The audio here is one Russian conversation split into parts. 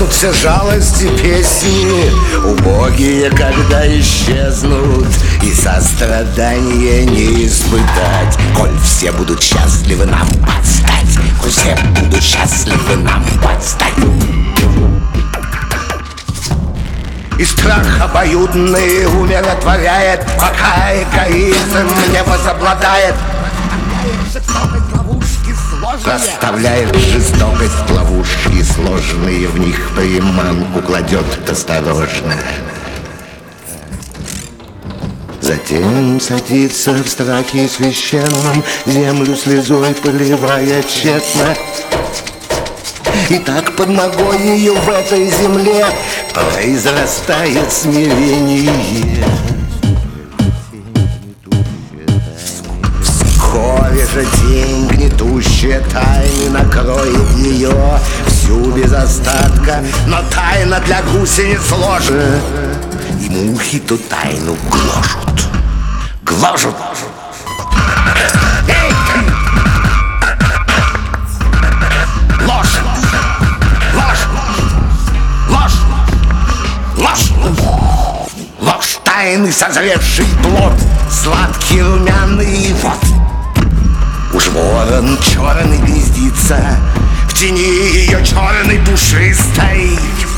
Поют все жалости песни, убогие, когда исчезнут, и сострадания не испытать. Коль все будут счастливы нам подстать, коль все будут счастливы нам подстать. И страх обоюдный умиротворяет, пока эгоизм не возобладает. Расставляет жестокость ловушки сложные, в них приманку кладет осторожно. Затем садится в страхе священном, землю слезой поливая тщетно. И так под ногой ее в этой земле произрастает смирение. Вскоре же тень гнетущая тайны накроет ее всю без остатка. Но тайна для гусениц сложна, и мухи ту тайну гложут. Гложут. Ложь тайны, созревший плод, сладкий румяный вот. Уж ворон черный гнездится в тени ее черной пушистой.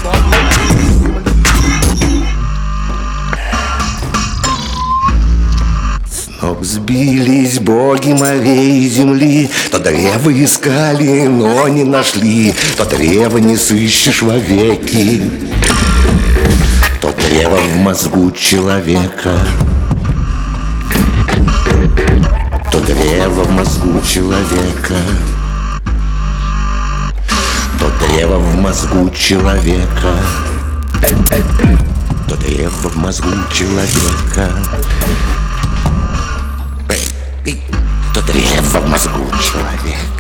С ног сбились боги морей и земли, то древо искали, но не нашли, то древо не сыщешь вовеки. То древо в мозгу человека, то древо в мозгу человека, то древо в мозгу человека, то древо в мозгу человека, то древо в мозгу человека.